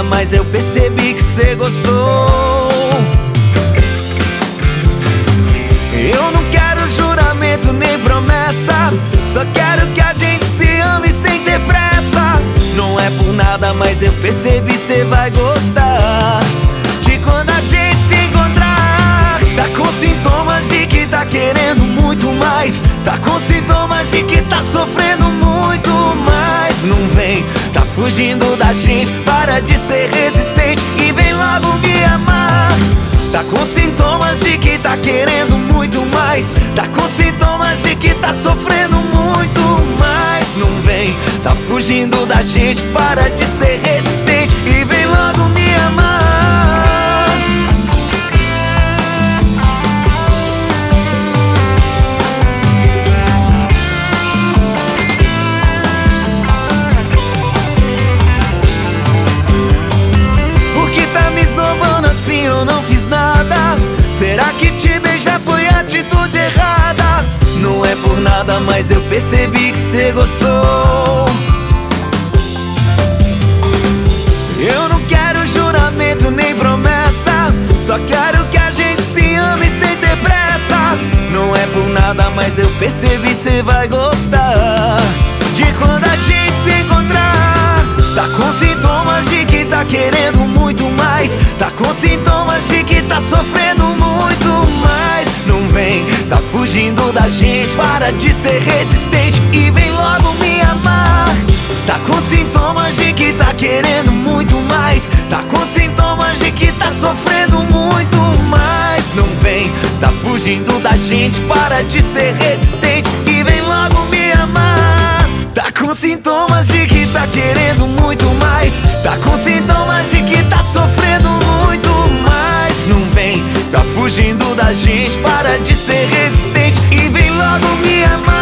nada, mas eu percebi que cê gostou. Eu não quero juramento nem promessa, só quero que a gente se ame sem ter pressa. Não é por nada, mas eu percebi cê vai gostar de quando a gente se encontrar. Tá com sintomas de que tá querendo muito mais, tá com sintomas de que tá sofrendo muito mais. Não vem, tá fugindo da gente, para de ser resistente e vem logo me amar. Tá com sintomas de que tá querendo muito mais, tá com sintomas de que tá sofrendo muito mais. Não vem, tá fugindo da gente, para de ser resistente e vem logo me amar. Assim eu não fiz nada. Será que te beijar foi a atitude errada? Não é por nada, mas eu percebi que cê gostou. Eu não quero juramento nem promessa, só quero que a gente se ame sem ter pressa. Não é por nada, mas eu percebi cê vai gostar de quando a gente se encontrar. Tá com sintomas de que tá querendo muito mais, tá com sintomas de que tá sofrendo muito mais. Não vem, tá fugindo da gente, para de ser resistente e vem logo me amar. Tá com sintomas de que tá querendo muito mais, tá com sintomas de que tá sofrendo muito mais. Não vem, tá fugindo da gente, para de ser resistente e vem logo me amar. Tá com sintomas de que tá querendo muito mais, tá com sintomas de que tá sofrendo muito mais. Não vem, tá fugindo da gente, para de ser resistente e vem logo me amar.